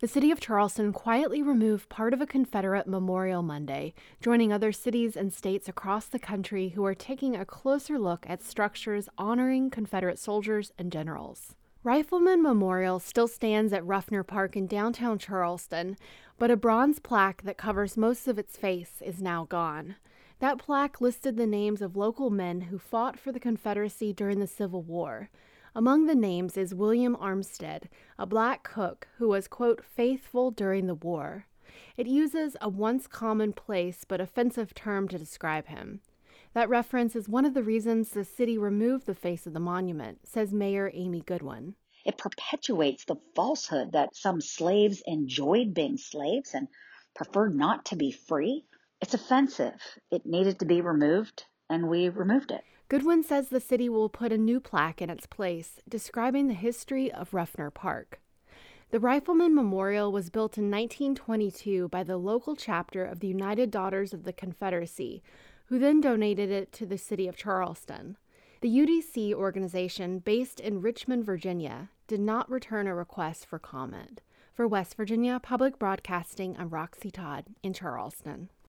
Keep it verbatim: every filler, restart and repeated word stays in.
The city of Charleston quietly removed part of a Confederate memorial Monday, joining other cities and states across the country who are taking a closer look at structures honoring Confederate soldiers and generals. Rifleman Memorial still stands at Ruffner Park in downtown Charleston, but a bronze plaque that covers most of its face is now gone. That plaque listed the names of local men who fought for the Confederacy during the Civil War. Among the names is William Armstead, a black cook who was, quote, faithful during the war. It uses a once commonplace but offensive term to describe him. That reference is one of the reasons the city removed the face of the monument, says Mayor Amy Goodwin. It perpetuates the falsehood that some slaves enjoyed being slaves and preferred not to be free. It's offensive. It needed to be removed, and we removed it. Goodwin says the city will put a new plaque in its place, describing the history of Ruffner Park. The Rifleman Memorial was built in nineteen twenty-two by the local chapter of the United Daughters of the Confederacy, who then donated it to the city of Charleston. The U D C organization, based in Richmond, Virginia, did not return a request for comment. For West Virginia Public Broadcasting, I'm Roxy Todd in Charleston.